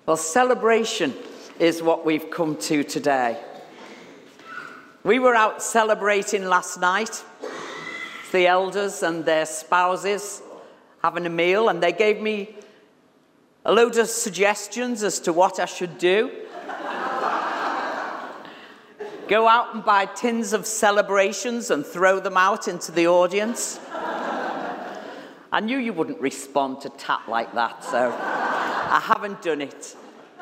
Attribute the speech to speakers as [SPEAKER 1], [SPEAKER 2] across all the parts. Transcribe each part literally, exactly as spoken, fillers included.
[SPEAKER 1] Well, celebration is what we've come to today. We were out celebrating last night, the elders and their spouses having a meal, and they gave me a load of suggestions as to what I should do. Go out and buy tins of celebrations and throw them out into the audience. I knew you wouldn't respond to tap like that, so I haven't done it.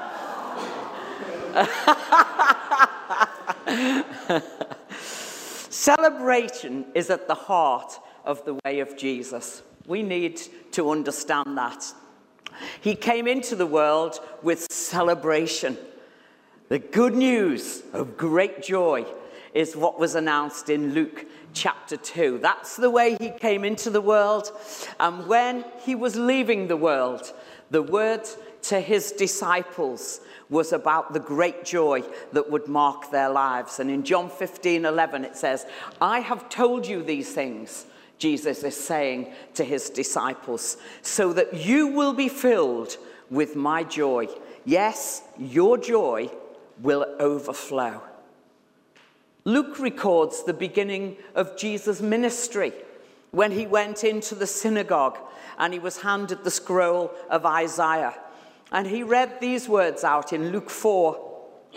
[SPEAKER 1] Celebration is at the heart of the way of Jesus. We need to understand that. He came into the world with celebration. The good news of great joy is what was announced in Luke chapter two. That's the way he came into the world. And when he was leaving the world, the word to his disciples was about the great joy that would mark their lives. And in John fifteen eleven it says, I have told you these things, Jesus is saying to his disciples, so that you will be filled with my joy. Yes, your joy will overflow. Luke records the beginning of Jesus' ministry when he went into the synagogue and he was handed the scroll of Isaiah. And he read these words out in Luke four.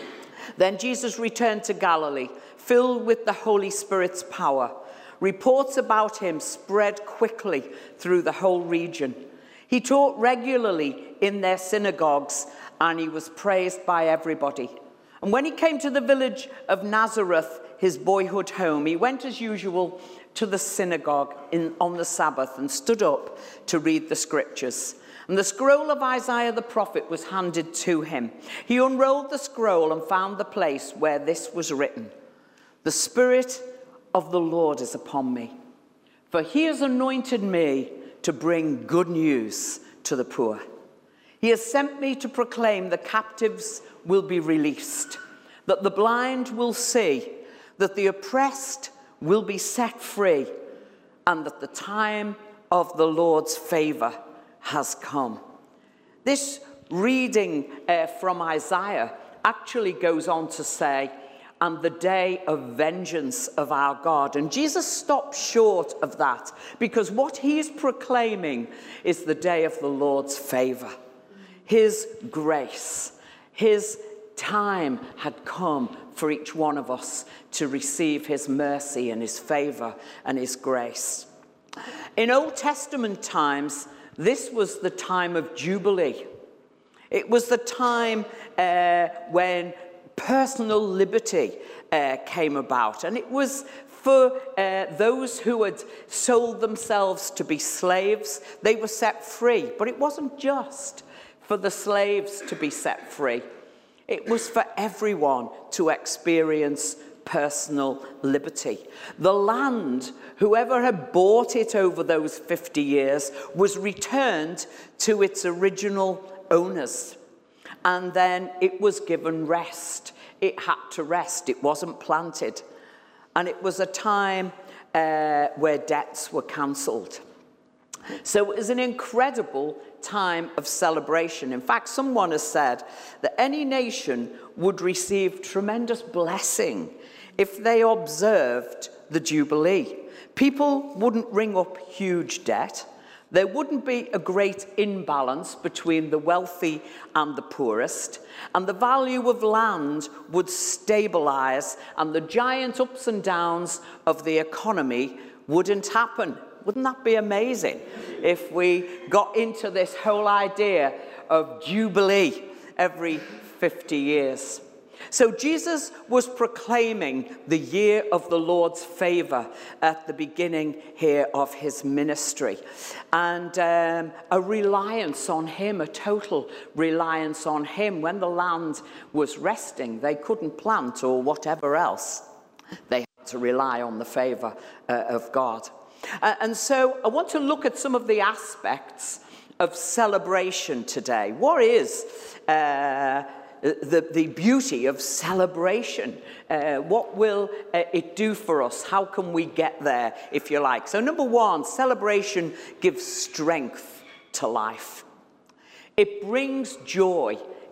[SPEAKER 1] Then Jesus returned to Galilee, filled with the Holy Spirit's power. Reports about him spread quickly through the whole region. He taught regularly in their synagogues, and he was praised by everybody. And when he came to the village of Nazareth, his boyhood home, he went as usual to the synagogue in, on the Sabbath and stood up to read the scriptures. And the scroll of Isaiah the prophet was handed to him. He unrolled the scroll and found the place where this was written. The Spirit of the Lord is upon me, for he has anointed me to bring good news to the poor. He has sent me to proclaim the captives will be released, that the blind will see, that the oppressed will be set free, and that the time of the Lord's favor has come. This reading uh, from Isaiah actually goes on to say, and the day of vengeance of our God. And Jesus stopped short of that because what he's proclaiming is the day of the Lord's favor, his grace. His time had come for each one of us to receive his mercy and his favor and his grace. In Old Testament times, this was the time of Jubilee. It was the time uh, when personal liberty uh, came about. And it was for uh, those who had sold themselves to be slaves. They were set free. But it wasn't just for the slaves to be set free. It was for everyone to experience personal liberty. The land, whoever had bought it over those fifty years, was returned to its original owners. And then it was given rest. It had to rest. It wasn't planted. And it was a time uh, where debts were cancelled. So it was an incredible time of celebration. In fact, someone has said that any nation would receive tremendous blessing if they observed the Jubilee. People wouldn't ring up huge debt. There wouldn't be a great imbalance between the wealthy and the poorest, and the value of land would stabilize, and the giant ups and downs of the economy wouldn't happen. Wouldn't that be amazing if we got into this whole idea of Jubilee every fifty years? So Jesus was proclaiming the year of the Lord's favor at the beginning here of his ministry. And um, a reliance on him, a total reliance on him. When the land was resting, they couldn't plant or whatever else. They had to rely on the favor uh, of God. Uh, and so I want to look at some of the aspects of celebration today. What is uh, the, the beauty of celebration? Uh, what will uh, it do for us? How can we get there, if you like? So number one, celebration gives strength to life. It brings joy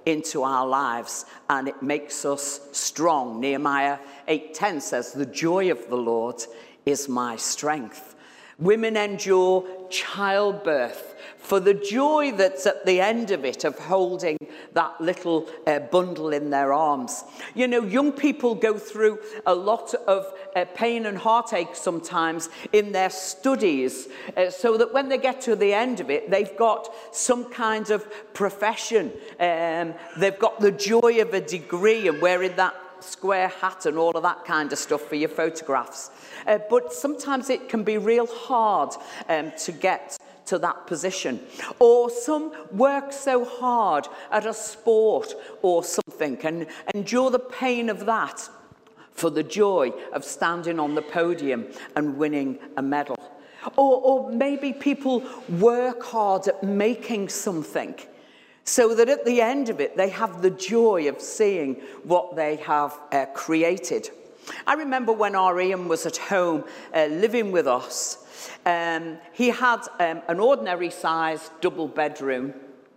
[SPEAKER 1] into our lives, and it makes us strong. Nehemiah eight ten says, "The joy of the Lord is my strength." Women endure childbirth for the joy that's at the end of it, of holding that little uh, bundle in their arms. You know, young people go through a lot of uh, pain and heartache sometimes in their studies, uh, so that when they get to the end of it, they've got some kind of profession. Um, they've got the joy of a degree and wearing that square hat and all of that kind of stuff for your photographs. Uh, but sometimes it can be real hard um, to get to that position. Or some work so hard at a sport or something and endure the pain of that for the joy of standing on the podium and winning a medal. Or, or maybe people work hard at making something, so that at the end of it, they have the joy of seeing what they have uh, created. I remember when our Ian was at home uh, living with us, um, he had um, an ordinary sized double bedroom,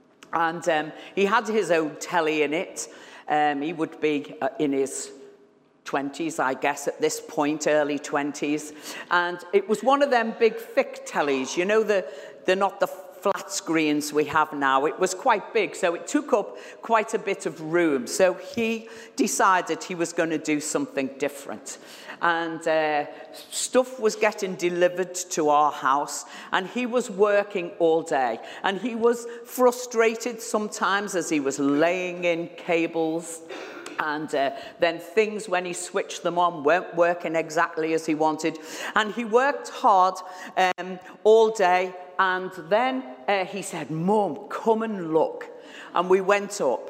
[SPEAKER 1] and um, he had his own telly in it. Um, he would be uh, in his twenties, I guess, at this point, early twenties. And it was one of them big thick tellies, you know, the, they're not the flat screens we have now. It was quite big, so it took up quite a bit of room. So he decided he was going to do something different. And uh, stuff was getting delivered to our house, and he was working all day. And he was frustrated sometimes as he was laying in cables, and uh, then things, when he switched them on, weren't working exactly as he wanted. And he worked hard um, all day. And then uh, he said, "Mum, come and look." And we went up.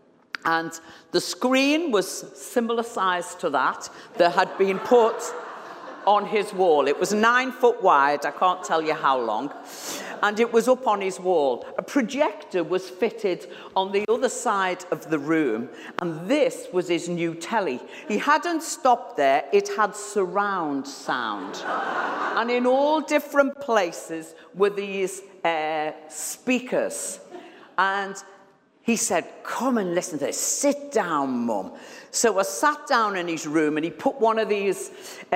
[SPEAKER 1] And the screen was similar size to that that had been put on his wall. It was nine foot wide. I can't tell you how long. And it was up on his wall. A projector was fitted on the other side of the room. And this was his new telly. He hadn't stopped there. It had surround sound. And in all different places were these uh, speakers. And he said, "Come and listen to this. Sit down, Mum." So I sat down in his room, and he put one of these,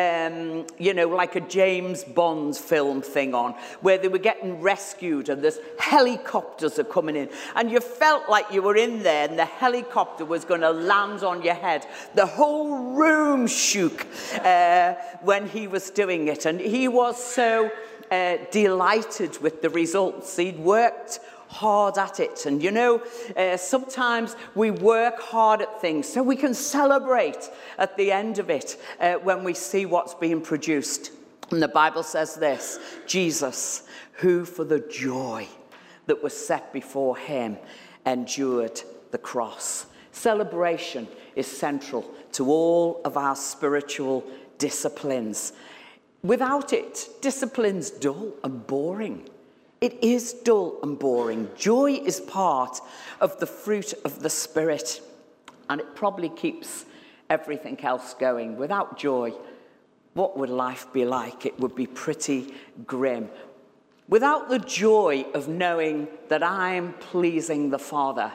[SPEAKER 1] um, you know, like a James Bond film thing on, where they were getting rescued, and there's helicopters are coming in. And you felt like you were in there, and the helicopter was going to land on your head. The whole room shook uh, when he was doing it. And he was so uh, delighted with the results. He'd worked hard at it. And you know, uh, sometimes we work hard at things so we can celebrate at the end of it uh, when we see what's being produced. And the Bible says this: Jesus, who for the joy that was set before him endured the cross. Celebration is central to all of our spiritual disciplines. Without it, discipline's dull and boring. It is dull and boring. Joy is part of the fruit of the Spirit, and it probably keeps everything else going. Without joy, what would life be like? It would be pretty grim. Without the joy of knowing that I am pleasing the Father,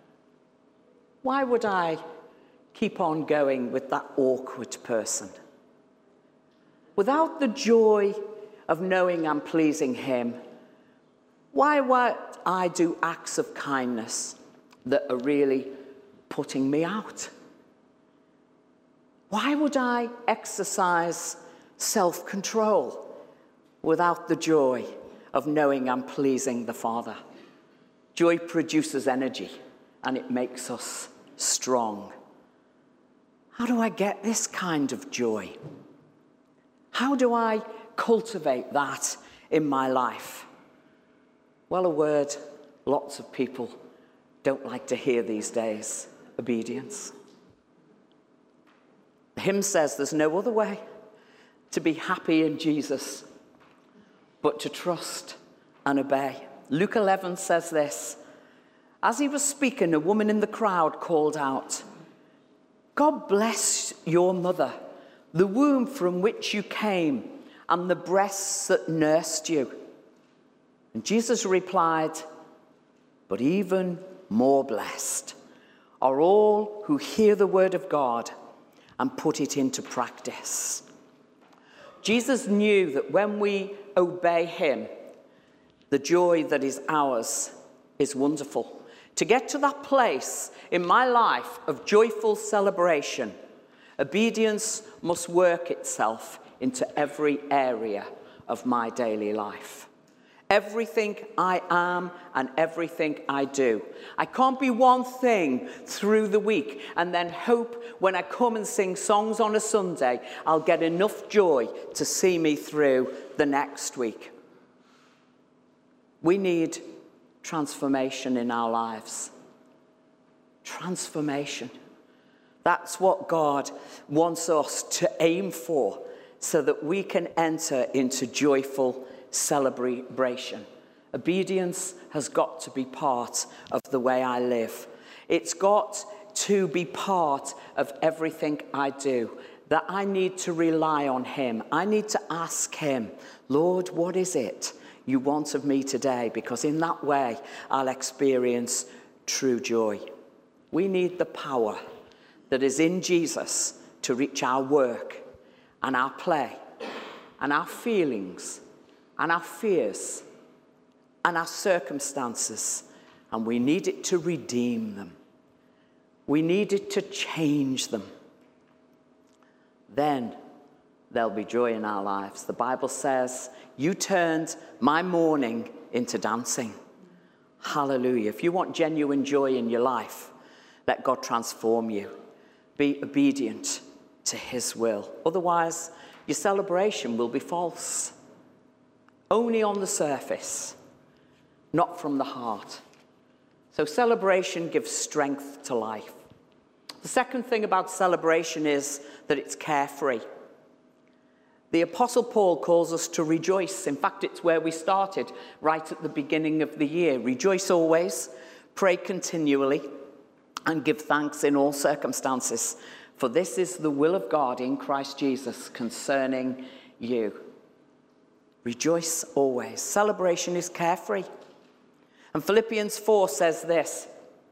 [SPEAKER 1] why would I keep on going with that awkward person? Without the joy of knowing I'm pleasing him, why would I do acts of kindness that are really putting me out? Why would I exercise self-control without the joy of knowing I'm pleasing the Father? Joy produces energy, and it makes us strong. How do I get this kind of joy? How do I cultivate that in my life? Well, a word lots of people don't like to hear these days: obedience. The hymn says there's no other way to be happy in Jesus but to trust and obey. Luke eleven says this: as he was speaking, a woman in the crowd called out, "God bless your mother, the womb from which you came, and the breasts that nursed you." And Jesus replied, "But even more blessed are all who hear the word of God and put it into practice. Jesus knew that when we obey him, the joy that is ours is wonderful. To get to that place in my life of joyful celebration, obedience must work itself into every area of my daily life. Everything I am and everything I do. I can't be one thing through the week and then hope when I come and sing songs on a Sunday, I'll get enough joy to see me through the next week. We need transformation in our lives. Transformation. That's what God wants us to aim for so that we can enter into joyful celebration. Obedience has got to be part of the way I live. It's got to be part of everything I do, that I need to rely on him. I need to ask him, Lord, what is it you want of me today? Because in that way, I'll experience true joy. We need the power that is in Jesus to reach our work and our play and our feelings and our fears and our circumstances, and we need it to redeem them. We need it to change them. Then there'll be joy in our lives. The Bible says, you turned my mourning into dancing. Hallelujah. If you want genuine joy in your life, let God transform you. Be obedient to his will. Otherwise, your celebration will be false. Only on the surface, not from the heart. So celebration gives strength to life. The second thing about celebration is that it's carefree. The Apostle Paul calls us to rejoice. In fact, it's where we started right at the beginning of the year. Rejoice always, pray continually, and give thanks in all circumstances. For this is the will of God in Christ Jesus concerning you. Rejoice always. Celebration is carefree. And Philippians four says this,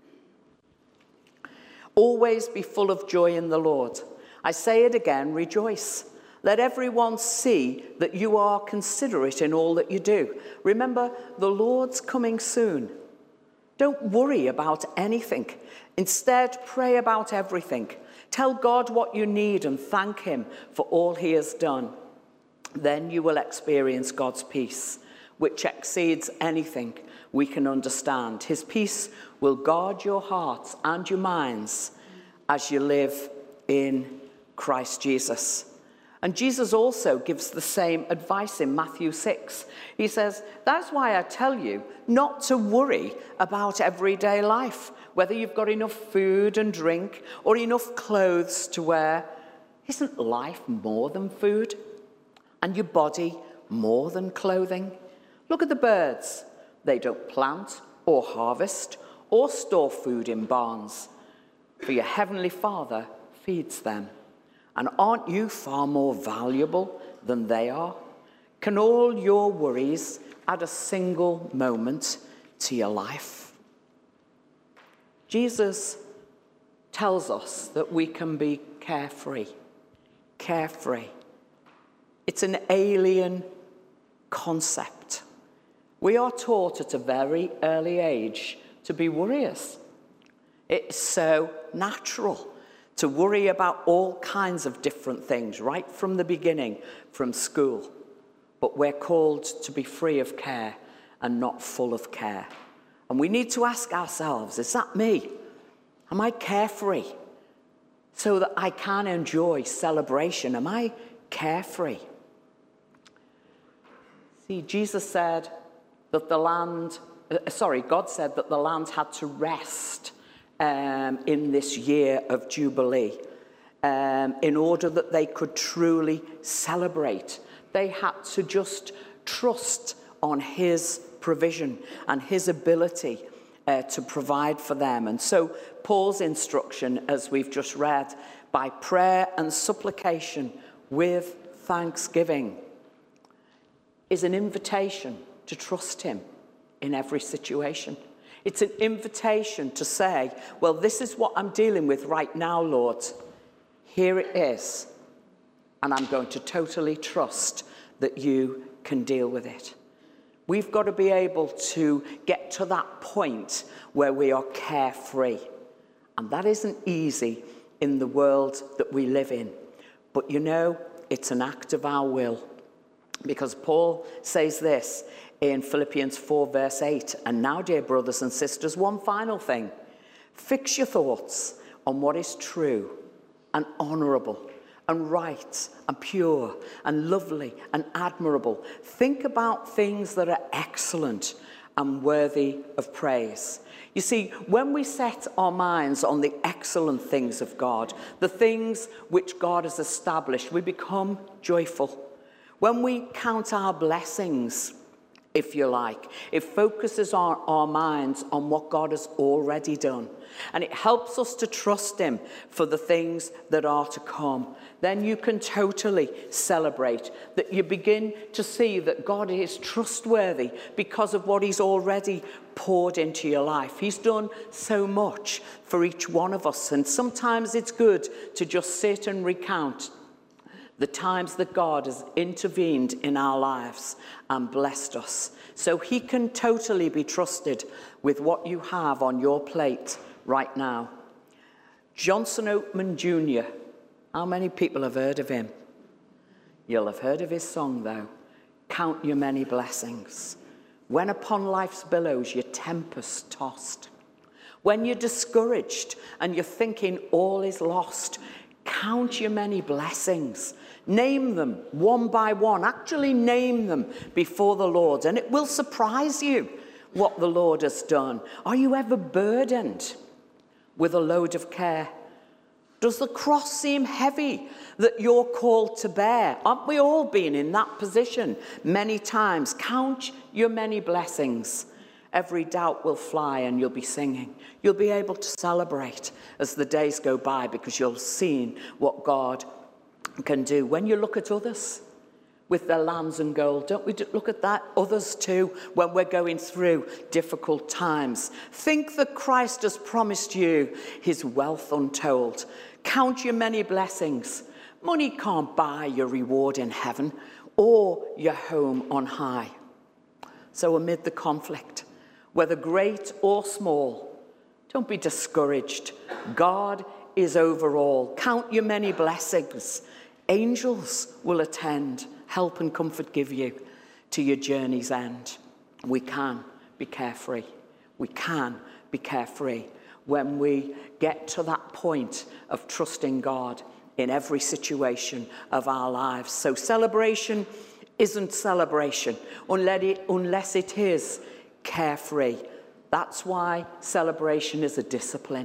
[SPEAKER 1] always be full of joy in the Lord. I say it again, rejoice. Let everyone see that you are considerate in all that you do. Remember, the Lord's coming soon. Don't worry about anything. Instead, pray about everything. Tell God what you need and thank him for all he has done. Then you will experience God's peace, which exceeds anything we can understand. His peace will guard your hearts and your minds as you live in Christ Jesus. And Jesus also gives the same advice in Matthew six. He says, that's why I tell you not to worry about everyday life, whether you've got enough food and drink or enough clothes to wear. Isn't life more than food? And your body more than clothing? Look at the birds. They don't plant or harvest or store food in barns, for your heavenly Father feeds them. And aren't you far more valuable than they are? Can all your worries add a single moment to your life? Jesus tells us that we can be carefree. Carefree. It's an alien concept. We are taught at a very early age to be worriers. It's so natural to worry about all kinds of different things, right from the beginning, from school. But we're called to be free of care and not full of care. And we need to ask ourselves, is that me? Am I carefree so that I can enjoy celebration? Am I carefree? See, Jesus said that the land, uh, sorry, God said that the land had to rest Um, in this year of Jubilee, um, in order that they could truly celebrate. They had to just trust on his provision and his ability uh, to provide for them. And so Paul's instruction, as we've just read, by prayer and supplication with thanksgiving, is an invitation to trust him in every situation. It's an invitation to say, well, this is what I'm dealing with right now, Lord. Here it is. And I'm going to totally trust that you can deal with it. We've got to be able to get to that point where we are carefree. And that isn't easy in the world that we live in. But you know, it's an act of our will. Because Paul says this in Philippians four, verse eight. And now, dear brothers and sisters, one final thing. Fix your thoughts on what is true and honorable and right and pure and lovely and admirable. Think about things that are excellent and worthy of praise. You see, when we set our minds on the excellent things of God, the things which God has established, we become joyful. When we count our blessings, if you like, it focuses our, our minds on what God has already done. And it helps us to trust him for the things that are to come. Then you can totally celebrate that you begin to see that God is trustworthy because of what he's already poured into your life. He's done so much for each one of us. And sometimes it's good to just sit and recount the times that God has intervened in our lives and blessed us. So he can totally be trusted with what you have on your plate right now. Johnson Oatman Junior How many people have heard of him? You'll have heard of his song, though. Count your many blessings. When upon life's billows your tempest tossed. When you're discouraged and you're thinking all is lost, count your many blessings. Name them one by one. Actually name them before the Lord, and it will surprise you what the Lord has done. Are you ever burdened with a load of care? Does the cross seem heavy that you're called to bear? Aren't we all been in that position many times? Count your many blessings. Every doubt will fly and you'll be singing. You'll be able to celebrate as the days go by because you'll have seen what God can do. When you look at others with their lands and gold, don't we look at that? Others too, when we're going through difficult times. Think that Christ has promised you his wealth untold. Count your many blessings. Money can't buy your reward in heaven or your home on high. So amid the conflict, whether great or small, don't be discouraged. God is over all. Count your many blessings. Angels will attend, help and comfort give you to your journey's end. We can be carefree. We can be carefree when we get to that point of trusting God in every situation of our lives. So celebration isn't celebration unless it, unless it is carefree. That's why celebration is a discipline.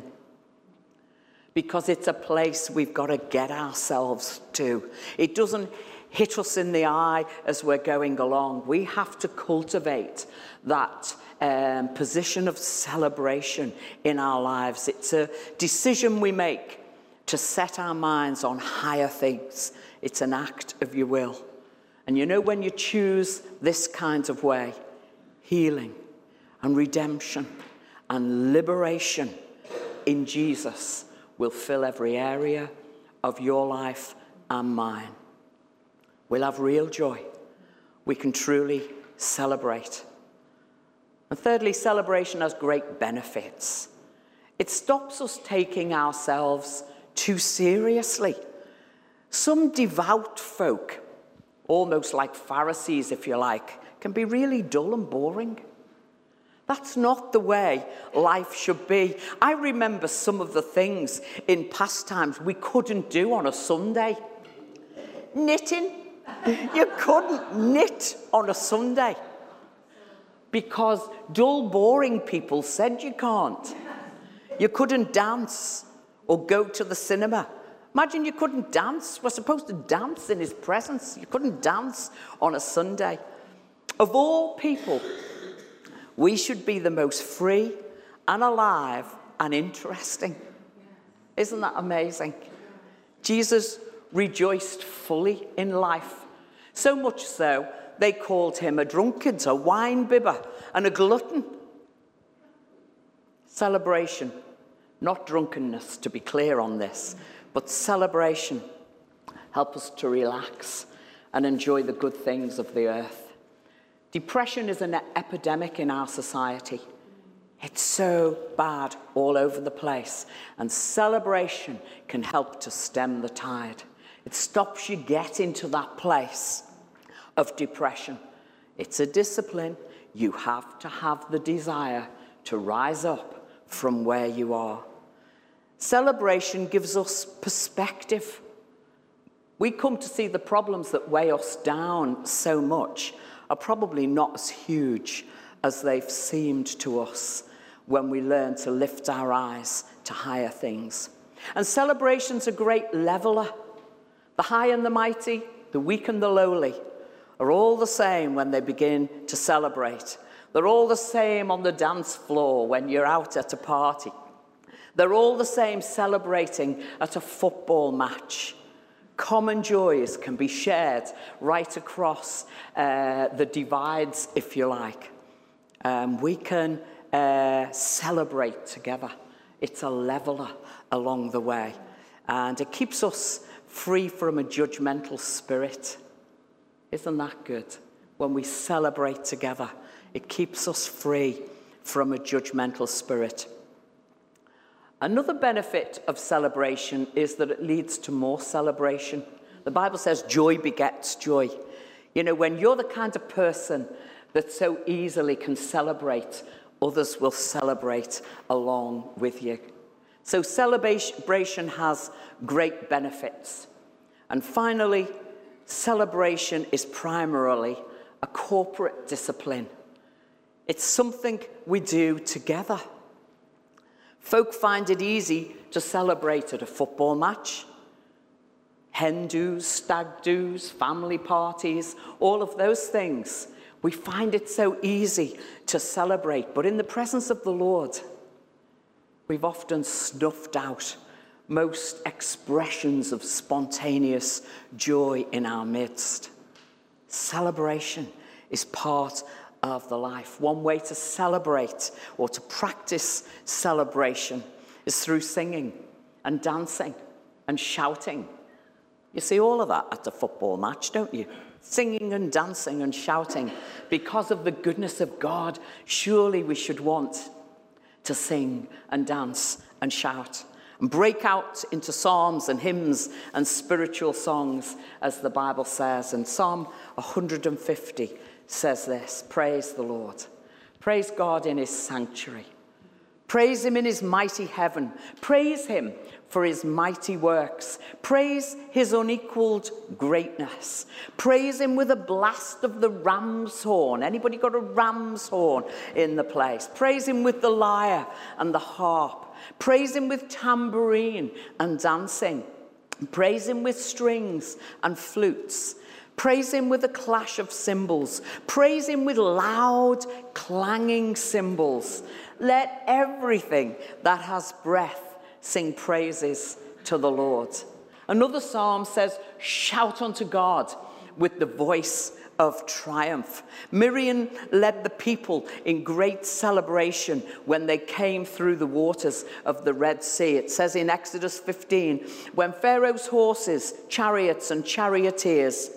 [SPEAKER 1] Because it's a place we've got to get ourselves to. It doesn't hit us in the eye as we're going along. We have to cultivate that um, position of celebration in our lives. It's a decision we make to set our minds on higher things. It's an act of your will. And you know, when you choose this kind of way, healing and redemption and liberation in Jesus will fill every area of your life and mine. We'll have real joy. We can truly celebrate. And thirdly, celebration has great benefits. It stops us taking ourselves too seriously. Some devout folk, almost like Pharisees if you like, can be really dull and boring. That's not the way life should be. I remember some of the things in past times we couldn't do on a Sunday. Knitting. You couldn't knit on a Sunday because dull, boring people said you can't. You couldn't dance or go to the cinema. Imagine you couldn't dance. We're supposed to dance in his presence. You couldn't dance on a Sunday. Of all people, we should be the most free and alive and interesting. Isn't that amazing? Jesus rejoiced fully in life. So much so, they called him a drunkard, a wine bibber, and a glutton. Celebration, not drunkenness, to be clear on this, but celebration. Help us to relax and enjoy the good things of the earth. Depression is an epidemic in our society. It's so bad all over the place, and celebration can help to stem the tide. It stops you getting to that place of depression. It's a discipline. You have to have the desire to rise up from where you are. Celebration gives us perspective. We come to see the problems that weigh us down so much are probably not as huge as they've seemed to us when we learn to lift our eyes to higher things. And celebration's a great leveler. The high and the mighty, the weak and the lowly are all the same when they begin to celebrate. They're all the same on the dance floor when you're out at a party. They're all the same celebrating at a football match. Common joys can be shared right across uh, the divides, if you like. Um, we can uh, celebrate together. It's a leveler along the way. And it keeps us free from a judgmental spirit. Isn't that good? When we celebrate together, it keeps us free from a judgmental spirit. Another benefit of celebration is that it leads to more celebration. The Bible says joy begets joy. You know, when you're the kind of person that so easily can celebrate, others will celebrate along with you. So celebration has great benefits. And finally, celebration is primarily a corporate discipline. It's something we do together. Folk find it easy to celebrate at a football match, hen do's, stag do's, family parties, all of those things. We find it so easy to celebrate, but in the presence of the Lord, we've often snuffed out most expressions of spontaneous joy in our midst. Celebration is part of the life. One way to celebrate or to practice celebration is through singing and dancing and shouting. You see all of that at the football match, don't you? Singing and dancing and shouting. Because of the goodness of God, surely we should want to sing and dance and shout and break out into psalms and hymns and spiritual songs, as the Bible says. And Psalm one hundred fifty says this: praise the Lord. Praise God in his sanctuary. Praise him in his mighty heaven. Praise him for his mighty works. Praise his unequaled greatness. Praise him with a blast of the ram's horn. Anybody got a ram's horn in the place? Praise him with the lyre and the harp. Praise him with tambourine and dancing. Praise him with strings and flutes. Praise him with a clash of cymbals. Praise him with loud, clanging cymbals. Let everything that has breath sing praises to the Lord. Another psalm says, shout unto God with the voice of triumph. Miriam led the people in great celebration when they came through the waters of the Red Sea. It says in Exodus fifteen, when Pharaoh's horses, chariots, and charioteers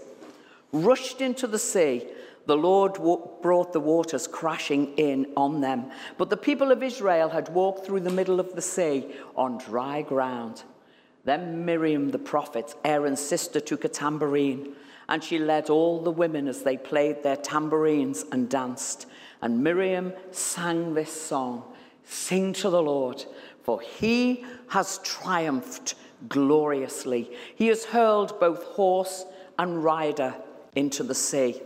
[SPEAKER 1] rushed into the sea, the Lord brought the waters crashing in on them. But the people of Israel had walked through the middle of the sea on dry ground. Then Miriam the prophet, Aaron's sister, took a tambourine, and she led all the women as they played their tambourines and danced. And Miriam sang this song: sing to the Lord, for he has triumphed gloriously. He has hurled both horse and rider into the sea.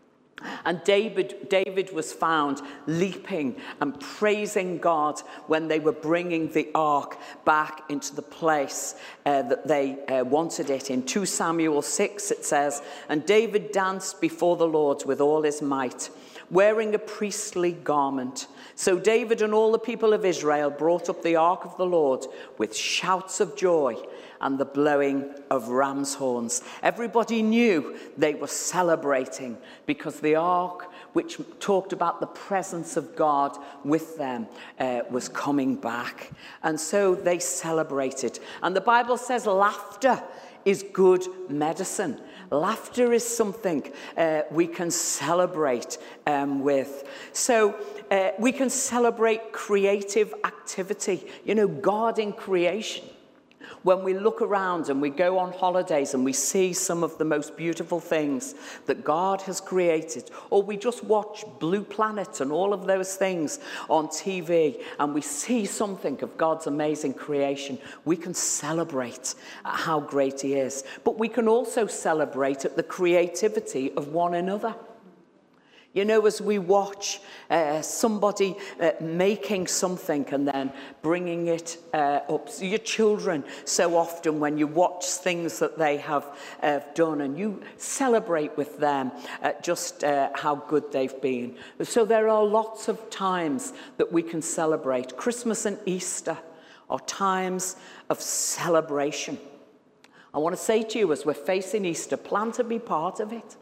[SPEAKER 1] And David, David was found leaping and praising God when they were bringing the ark back into the place uh, that they uh, wanted it. In two Samuel six it says, and David danced before the Lord with all his might, wearing a priestly garment. So David and all the people of Israel brought up the ark of the Lord with shouts of joy and the blowing of ram's horns. Everybody knew they were celebrating because the ark, which talked about the presence of God with them, uh, was coming back. And so they celebrated. And the Bible says laughter is good medicine. Laughter is something uh, we can celebrate um, with. So uh, we can celebrate creative activity. You know, God in creation. When we look around and we go on holidays and we see some of the most beautiful things that God has created, or we just watch Blue Planet and all of those things on T V and we see something of God's amazing creation, we can celebrate at how great he is. But we can also celebrate at the creativity of one another. You know, as we watch uh, somebody uh, making something and then bringing it uh, up. So your children, so often when you watch things that they have uh, done and you celebrate with them uh, just uh, how good they've been. So there are lots of times that we can celebrate. Christmas and Easter are times of celebration. I want to say to you, as we're facing Easter, plan to be part of it.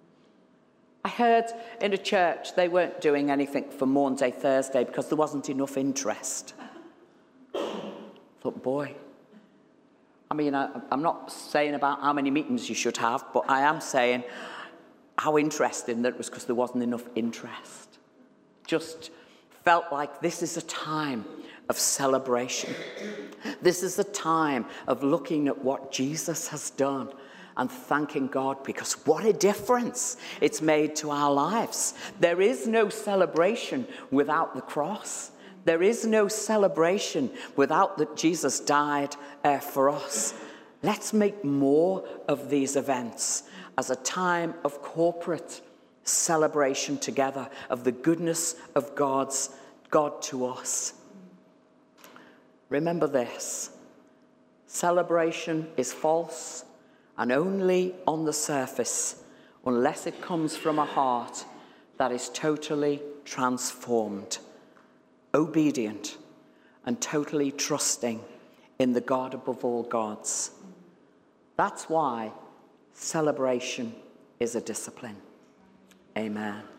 [SPEAKER 1] I heard in a church they weren't doing anything for Maundy Thursday because there wasn't enough interest. I thought, boy. I mean, I, I'm not saying about how many meetings you should have, but I am saying how interesting that it was because there wasn't enough interest. Just felt like this is a time of celebration. This is a time of looking at what Jesus has done and thanking God, because what a difference it's made to our lives. There is no celebration without the cross. There is no celebration without that Jesus died uh, for us. Let's make more of these events as a time of corporate celebration together of the goodness of God's God to us. Remember this: celebration is false and only on the surface, unless it comes from a heart that is totally transformed, obedient, and totally trusting in the God above all gods. That's why celebration is a discipline. Amen.